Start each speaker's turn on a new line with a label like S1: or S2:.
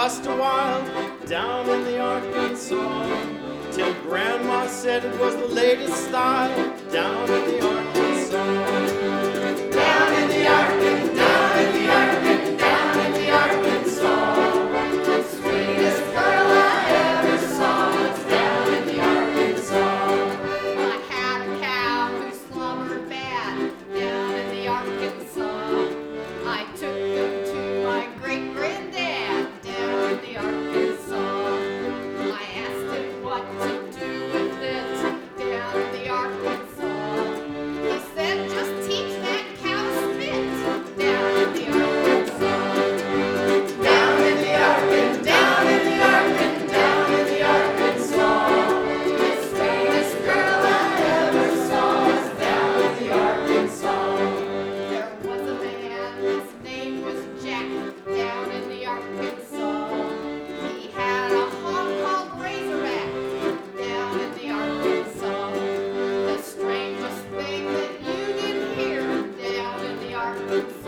S1: just a while down in the Arkansas, till Grandma said it was the latest style down in the Arkansas. Down in the Arkansas, down in the Arkansas, down in the Arkansas. The sweetest girl I ever saw was down in the Arkansas.
S2: I had a cow who slumbered bad down in the Arkansas. I took him to my great-granddad down in the Arkansas. I asked him what to do with it down in the Arkansas. He said, just teach that cow to spit down in the Arkansas.
S1: Down in the Arkansas, down in the Arkansas, down in the Arkansas.
S2: The sweetest girl I ever saw was down in the Arkansas. There was a man, his name was Jack, down in the Arkansas. He had a hog called Razorback down in the Arkansas. The strangest thing that you didn't hear down in the Arkansas.